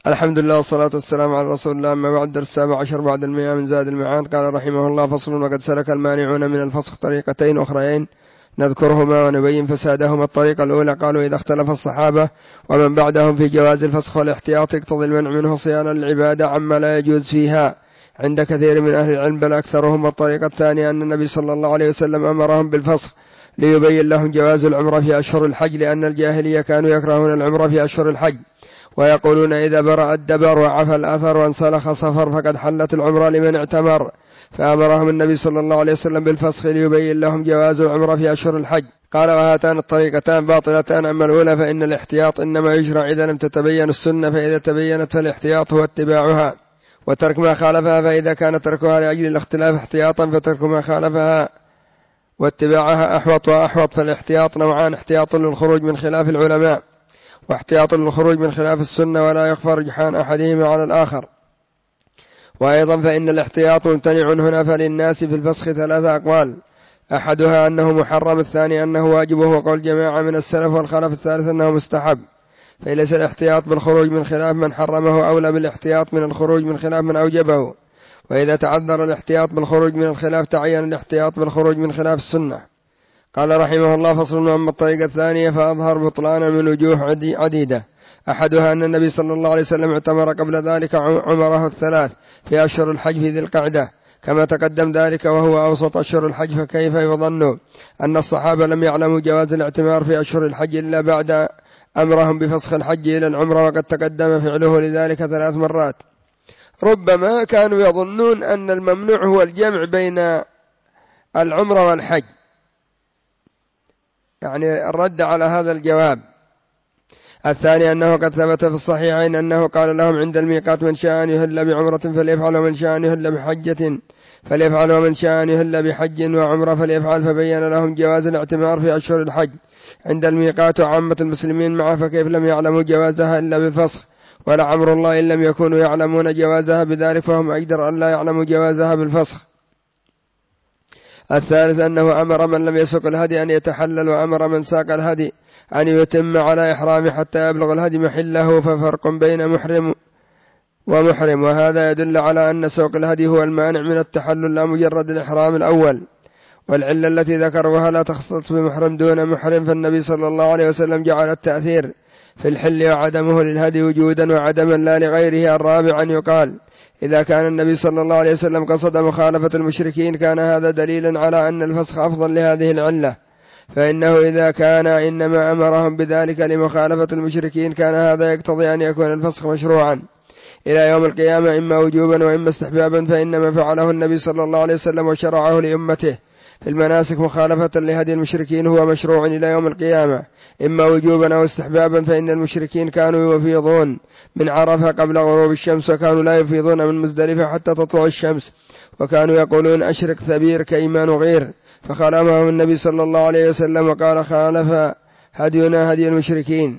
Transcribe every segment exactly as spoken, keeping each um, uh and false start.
الحمد لله والصلاة والسلام على رسول الله. أما بعد، الدرس السابع عشر بعد المئة من زاد المعاد. قال رحمه الله: فصل. وقد سلك المانعون من الفسخ طريقتين أخرين نذكرهما ونبين فسادهما. الطريقة الأولى قالوا إذا اختلف الصحابة ومن بعدهم في جواز الفسخ والاحتياط يقتضي المنع منه صيانة للعبادة عما لا يجوز فيها عند كثير من أهل العلم بل أكثرهم. والطريقة الثانية أن النبي صلى الله عليه وسلم أمرهم بالفسخ ليبين لهم جواز العمرة في أشهر الحج، لأن الجاهلية كانوا يكرهون العمرة في أشهر الحج ويقولون إذا برأ الدبر وعفى الأثر وانسلخ صفر فقد حلت العمرة لمن اعتمر، فأمرهم النبي صلى الله عليه وسلم بالفسخ ليبين لهم جواز العمرة في أشهر الحج. قال: وهاتان الطريقتان باطلتان. أما الأولى فإن الاحتياط إنما يشرع إذا لم تتبين السنة، فإذا تبينت فالاحتياط هو اتباعها وترك ما خالفها، فإذا كان تركها لأجل الاختلاف احتياطا فترك ما خالفها واتباعها أحوط وأحوط. فالاحتياط نوعان: احتياط للخروج من خلاف العلماء واحتياط للخروج من خلاف السنة، ولا يخفى رجحان أحدهما على الآخر. وأيضا فإن الاحتياط ممتنع هنا، فللناس في الفسخ ثلاثة أقوال: أحدها أنه محرم، الثاني أنه واجب وهو قول جماعة من السلف، والخلف الثالث أنه مستحب. فليس الاحتياط بالخروج من خلاف من حرمه أولى بالاحتياط من الخروج من خلاف من أوجبه، وإذا تعذر الاحتياط بالخروج من الخلاف تعين الاحتياط بالخروج من خلاف السنة. قال رحمه الله: فصل. أما الطريقة الثانية فأظهر بطلانا من وجوه عديدة. أحدها أن النبي صلى الله عليه وسلم اعتمر قبل ذلك عمره الثلاث في أشهر الحج في ذي القعدة كما تقدم ذلك، وهو أوسط أشهر الحج، فكيف يظن أن الصحابة لم يعلموا جواز الاعتمار في أشهر الحج إلا بعد أمرهم بفسخ الحج إلى العمرة، وقد تقدم فعله لذلك ثلاث مرات. ربما كانوا يظنون أن الممنوع هو الجمع بين العمرة والحج، يعني الرد على هذا الجواب. الثاني أنه قد ثبت في الصحيحين أنه قال لهم عند الميقات: من شاء أن يهل بعمرة فليفعل، ومن شاء أن يهل بحجة فليفعل، ومن شاء أن يهل بحج وعمرة فليفعل، فبين لهم جواز الاعتمار في أشهر الحج عند الميقات وعامة المسلمين معه، فكيف لم يعلموا جوازها إلا بالفسخ؟ ولعمر الله إن لم يكونوا يعلمون جوازها بذلك فهم أقدر أن لا يعلموا جوازها بالفسخ. الثالث أنه أمر من لم يسق الهدي أن يتحلل، وأمر من ساق الهدي أن يتم على إحرامه حتى يبلغ الهدي محله، ففرق بين محرم ومحرم، وهذا يدل على أن سوق الهدي هو المانع من التحلل لا مجرد الإحرام الأول. والعلة التي ذكروها لا تختص بمحرم دون محرم، فالنبي صلى الله عليه وسلم جعل التأثير في الحل وعدمه للهدي وجودا وعدما لا لغيره. الرابع أن يقال: إذا كان النبي صلى الله عليه وسلم قصد مخالفة المشركين كان هذا دليلا على أن الفسخ أفضل لهذه العلة، فإنه إذا كان إنما أمرهم بذلك لمخالفة المشركين كان هذا يقتضي أن يكون الفسخ مشروعا إلى يوم القيامة إما وجوبا وإما استحبابا، فإنما فعله النبي صلى الله عليه وسلم وشرعه لأمته في المناسك مخالفة لهدي المشركين هو مشروع إلى يوم القيامة إما وجوبا أو استحبابا، فإن المشركين كانوا يفيضون من عرفة قبل غروب الشمس، وكانوا لا يفيضون من مزدلفة حتى تطلع الشمس، وكانوا يقولون أشرق ثبير كيما نغير، فخالفهم النبي صلى الله عليه وسلم وقال: خالف هدينا هدي المشركين.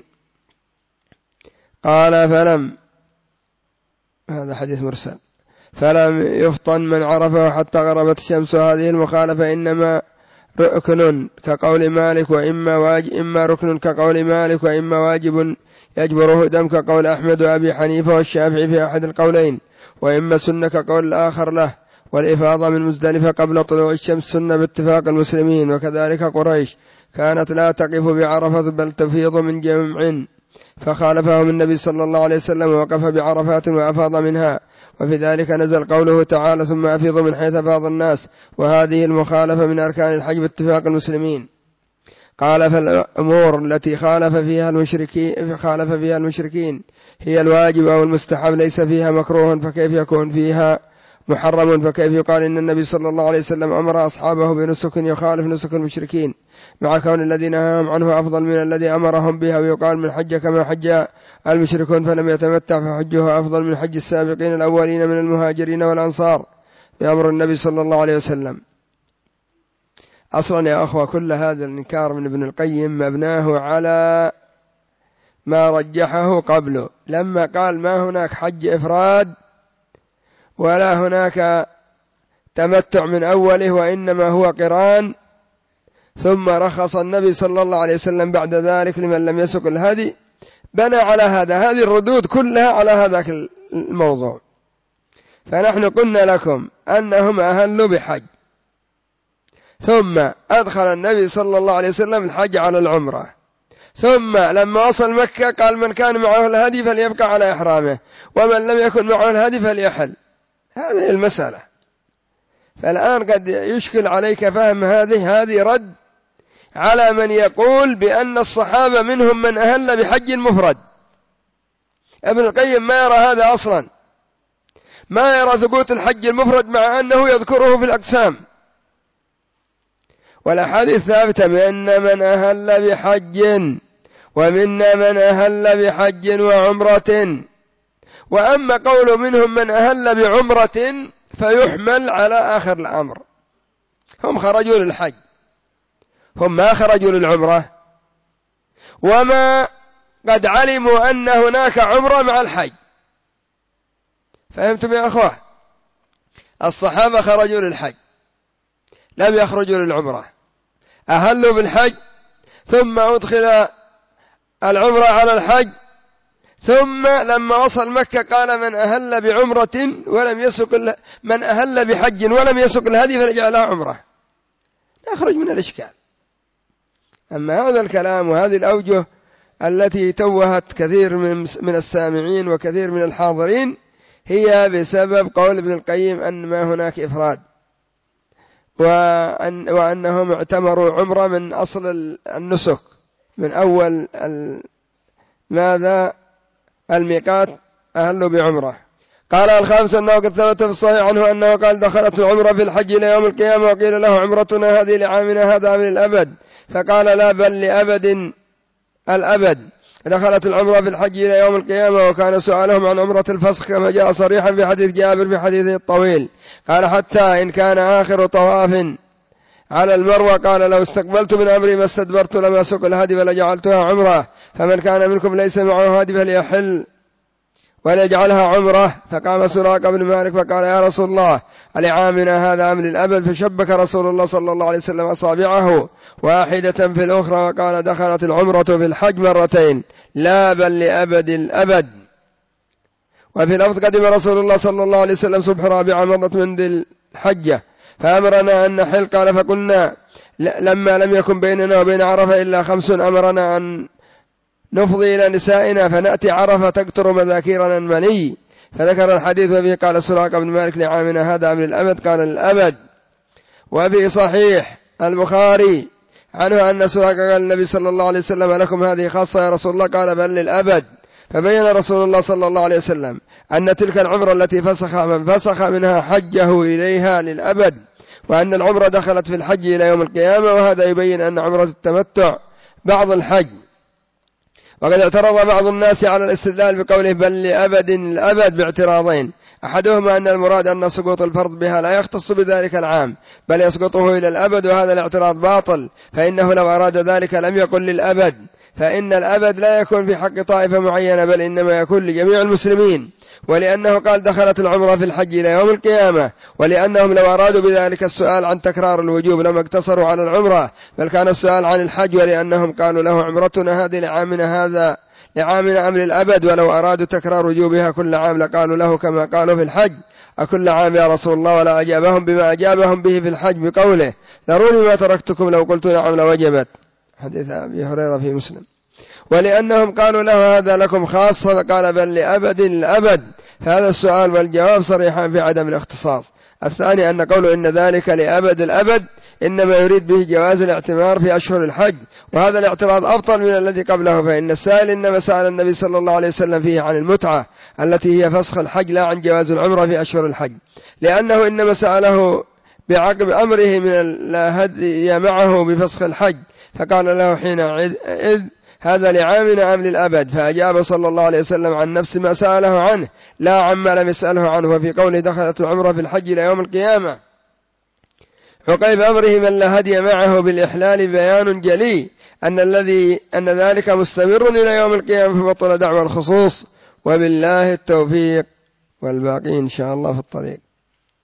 قال: فلم هذا حديث مرسل فلم يفطن من عرفه حتى غربت الشمس. هذه المخالفة إنما ركن كقول مالك وإما واجب، إما ركن كقول مالك وإما واجب يجبره دم كقول أحمد وأبي حنيفة والشافعي في أحد القولين، وإما سنة كقول الآخر له. والإفاضة من مزدلفة قبل طلوع الشمس سنة باتفاق المسلمين، وكذلك قريش كانت لا تقف بعرفة بل تفيض من جمع، فخالفهم النبي صلى الله عليه وسلم ووقف بعرفات وأفاض منها، وفي ذلك نزل قوله تعالى: ثم أفيض من حيث أفاض الناس، وهذه المخالفة من أركان الحج باتفاق المسلمين. قال: فالأمور التي خالف فيها المشركين خالف فيها المشركين هي الواجب أو المستحب ليس فيها مكروه، فكيف يكون فيها محرم؟ فكيف يقال إن النبي صلى الله عليه وسلم أمر أصحابه بنسك يخالف نسك المشركين مع كون الذي نهاهم عنه أفضل من الذي أمرهم بها؟ ويقال: من حج كما حج المشركون فلم يتمتع فحجه أفضل من حج السابقين الأولين من المهاجرين والأنصار بأمر النبي صلى الله عليه وسلم. أصلا يا أخوة كل هذا الإنكار من ابن القيم مبناه على ما رجحه قبله لما قال: ما هناك حج إفراد ولا هناك تمتع من أوله وإنما هو قران، ثم رخص النبي صلى الله عليه وسلم بعد ذلك لمن لم يسق الهدي بنى على هذا، هذه الردود كلها على هذا الموضوع. فنحن قلنا لكم أنهم أهلوا بحج، ثم أدخل النبي صلى الله عليه وسلم الحج على العمرة، ثم لما وصل مكة قال من كان معه الهدي فليبقى على إحرامه، ومن لم يكن معه الهدي فليحل. هذه المسألة. فالآن قد يشكل عليك فهم هذه هذه رد على من يقول بأن الصحابة منهم من أهل بحج مفرد. ابن القيم ما يرى هذا أصلا، ما يرى ثبوت الحج المفرد مع أنه يذكره في الأقسام، والأحاديث ثابتة بأن من أهل بحج ومنا من أهل بحج وعمرة. وأما قول منهم من أهل بعمرة فيحمل على آخر الأمر، هم خرجوا للحج، هم ما خرجوا للعمرة، وما قد علموا أن هناك عمرة مع الحج. فهمتم يا أخوة؟ الصحابة خرجوا للحج لم يخرجوا للعمرة، أهلوا بالحج ثم أدخل العمرة على الحج، ثم لما وصل مكة قال من أهل بعمرة ولم يسق من أهل بحج ولم يسق الهدي فليجعلها عمرة، نخرج من الإشكال. أما هذا الكلام وهذه الأوجه التي توهت كثير من السامعين وكثير من الحاضرين هي بسبب قول ابن القيم أن ما هناك إفراد، وأن وأنهم اعتمروا عمرة من أصل النسك، من أول ماذا الميقات أهلوا بعمرة. قال الخامس أنه قد ثبت في الصحيح عنه أنه قال دخلت العمرة في الحج إلى يوم القيامة، وقيل له عمرتنا هذه لعامنا هذا من الأبد، فقال لا بل لأبد الأبد. دخلت العمرة في الحج إلى يوم القيامة. وكان سؤالهم عن عمرة الفسخ كما جاء صريحا في حديث جابر في حديثه الطويل، قال حتى إن كان آخر طواف على المروة قال لو استقبلت من أمري ما استدبرت لما سق الهدي فلجعلتها عمرة، فمن كان منكم ليس معه هدي فليحل وليجعلها عمرة. فقام سراقة بن مالك فقال يا رسول الله لعامنا هذا أم للأبد؟ فشبك رسول الله صلى الله عليه وسلم أصابعه واحدة في الأخرى وقال دخلت العمرة في الحج مرتين لا بل لأبد الأبد. وفي لفظ قدم رسول الله صلى الله عليه وسلم صبح رابعة مضت من ذي الحجة فأمرنا أن نحل، قال فقلنا لما لم يكن بيننا وبين عرفة إلا خمس أمرنا أن نفضي إلى نسائنا فنأتي عرفة تقطر مذاكيرنا المني. فذكر الحديث وفيه قال سراقة بن مالك لعامنا هذا من الأبد قال الأبد. وفي صحيح البخاري عنه أن سراقة قال النبي صلى الله عليه وسلم لكم هذه خاصة يا رسول الله؟ قال بل للأبد. فبين رسول الله صلى الله عليه وسلم أن تلك العمرة التي فسخ من فسخ منها حجه إليها للأبد، وأن العمرة دخلت في الحج إلى يوم القيامة، وهذا يبين أن عمرة التمتع بعض الحج. وقد اعترض بعض الناس على الاستدلال بقوله بل لأبد الأبد باعتراضين، أحدهما أن المراد أن سقوط الفرض بها لا يختص بذلك العام بل يسقطه إلى الأبد، وهذا الاعتراض باطل، فإنه لو أراد ذلك لم يقل للأبد، فإن الأبد لا يكون في حق طائفة معينة بل إنما يكون لجميع المسلمين. ولأنه قال دخلت العمرة في الحج إلى يوم القيامة، ولأنهم لو أرادوا بذلك السؤال عن تكرار الوجوب لما اقتصروا على العمرة بل كان السؤال عن الحج، ولأنهم قالوا له عمرتنا هذه لعامنا هذا لعامنا أم للأبد، ولو أرادوا تكرار وجوبها كل عام لقالوا له كما قالوا في الحج أكل عام يا رسول الله، ولا أجابهم بما أجابهم به في الحج بقوله ذروني ما تركتكم لو قلت نعم لوجبت، حديث أبي هريرة في مسلم. ولأنهم قالوا له هذا لكم خاصة فقال بل لأبد الأبد، فهذا السؤال والجواب صريحان في عدم الاختصاص. الثاني أن قوله إن ذلك لأبد الأبد إنما يريد به جواز الاعتمار في أشهر الحج، وهذا الاعتراض أبطل من الذي قبله، فإن السائل إنما سأل النبي صلى الله عليه وسلم فيه عن المتعة التي هي فسخ الحج لا عن جواز العمرة في أشهر الحج، لأنه إنما سأله بعقب أمره من الهدي معه بفسخ الحج، فقال له حينئذ هذا لعامنا أم للأبد؟ فأجاب صلى الله عليه وسلم عن نفس ما سأله عنه لا عما لم يسأله عنه. وفي قوله دخلت العمرة في الحج إلى يوم القيامة عقيب أمره من لا هدي معه بالإحلال بيان جلي أن الذي أن ذلك مستمر إلى يوم القيامة، فبطل دعوى الخصوص. وبالله التوفيق، والباقي إن شاء الله في الطريق.